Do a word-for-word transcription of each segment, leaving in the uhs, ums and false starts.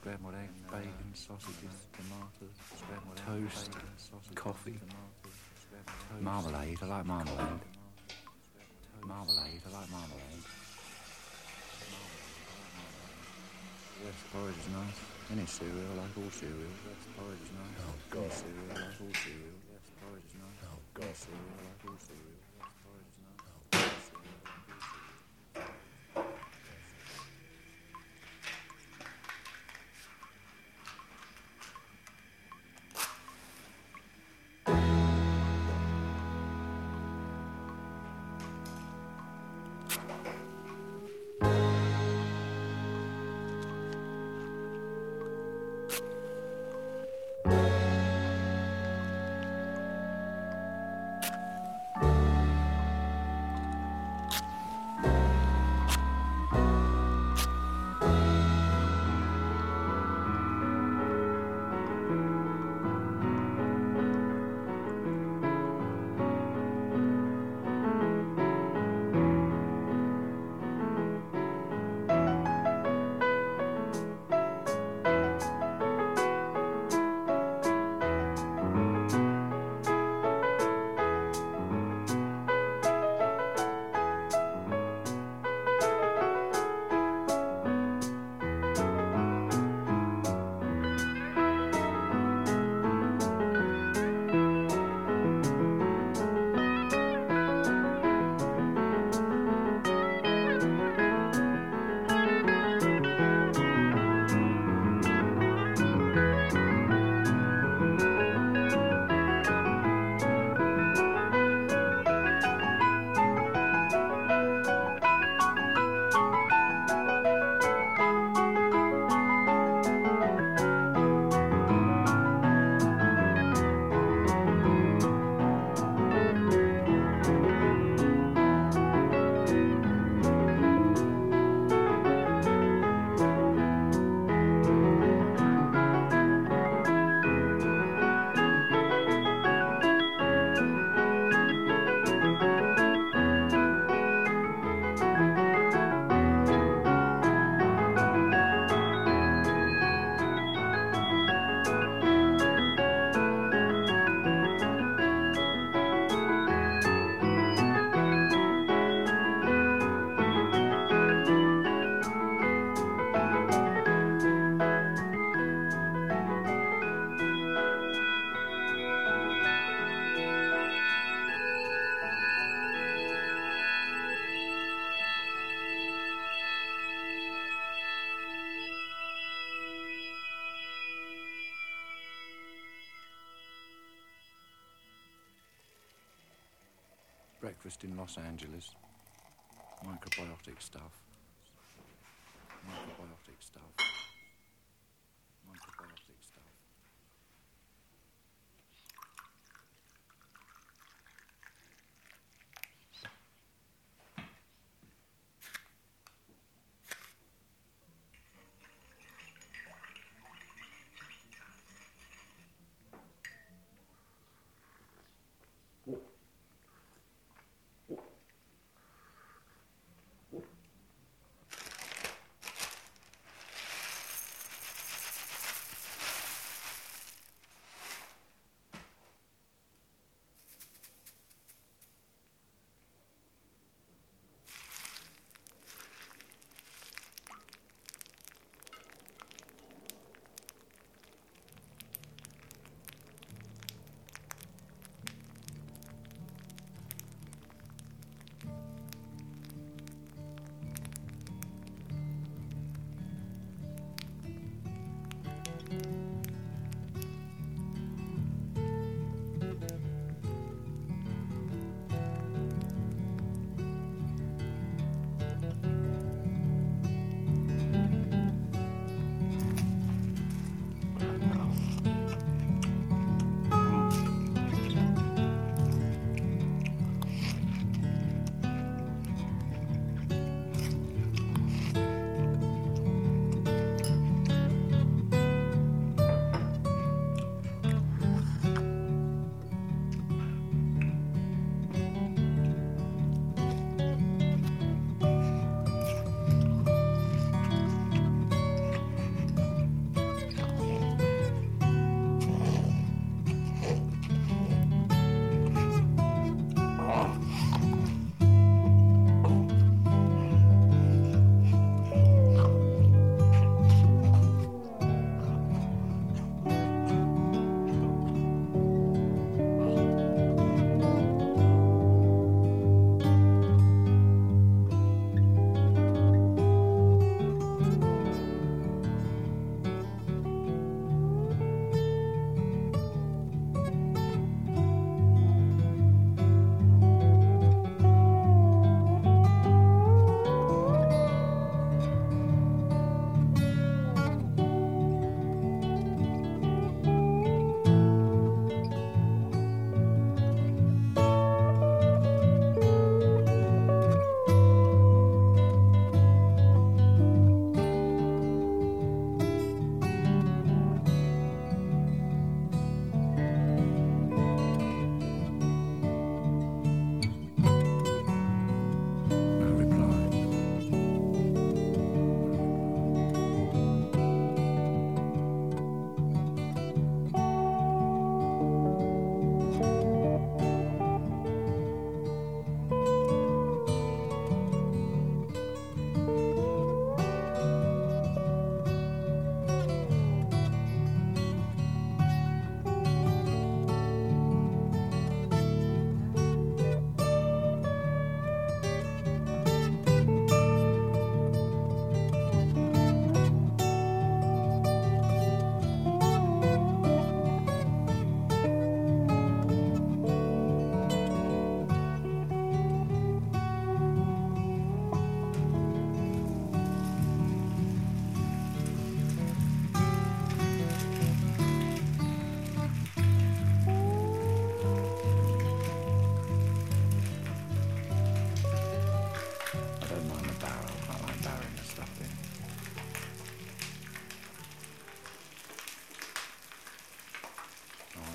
scrambled eggs, bacon, sausages, tomatoes, toast, coffee, marmalade. I like marmalade. Marmalade. I like marmalade. Yes, porridge is nice. Any cereal, I like all cereal. Yes, porridge is nice. Oh, God. Any cereal, I like all cereal. Yes, porridge is nice. Oh, God. Any cereal, I like all cereal. Yes, porridge is nice. Oh, God. Any cereal, I like all cereal. Breakfast in Los Angeles. Microbiotic stuff. Microbiotic stuff. Microbiotic stuff.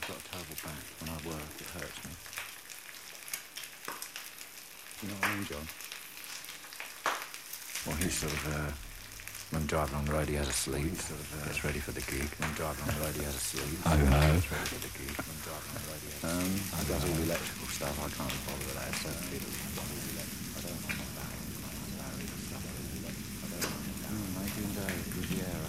I've got a terrible back. When I work, it hurts me. You know what I mean, John? Well, he's sort of, uh, when driving on the road, he has a sleep. Sort of, uh, gets ready for the gig. When driving on the road, he has a sleep. Oh, no. Gets ready for the gig. When driving on the road, he has a sleep. Um, he does all the electrical stuff. I can't be bothered with that. So I don't know about that. Hmm, maybe in the Riviera.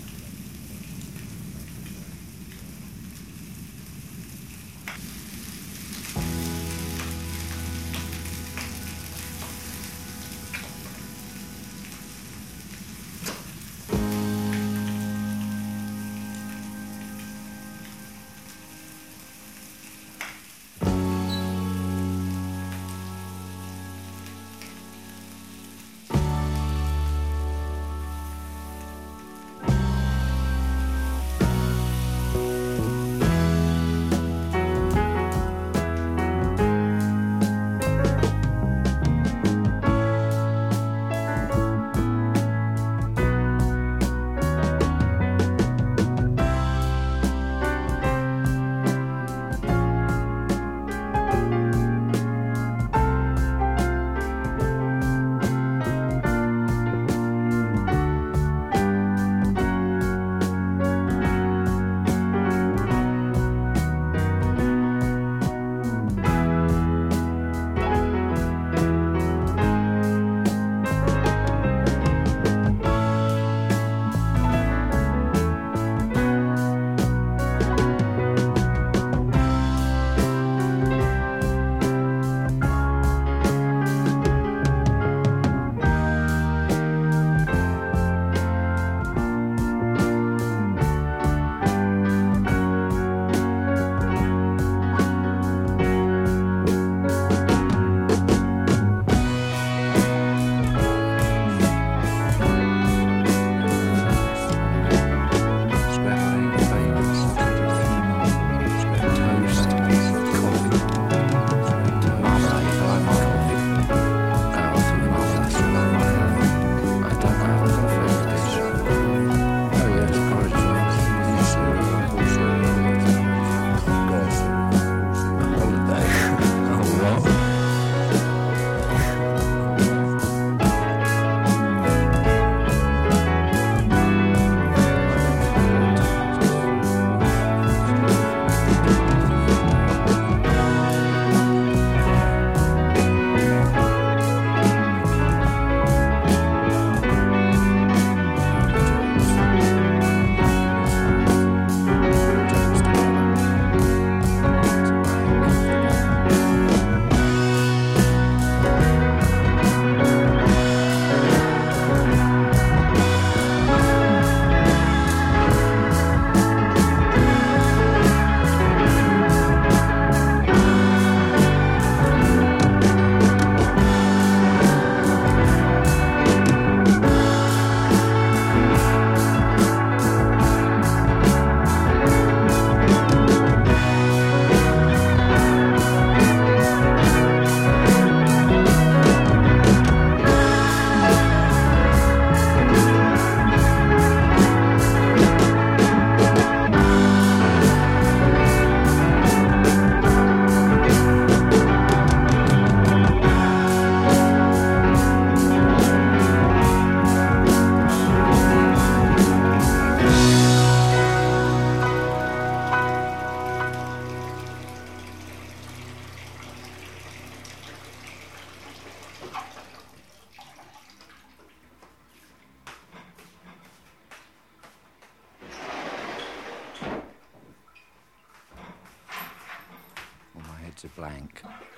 Well, my head's a blank.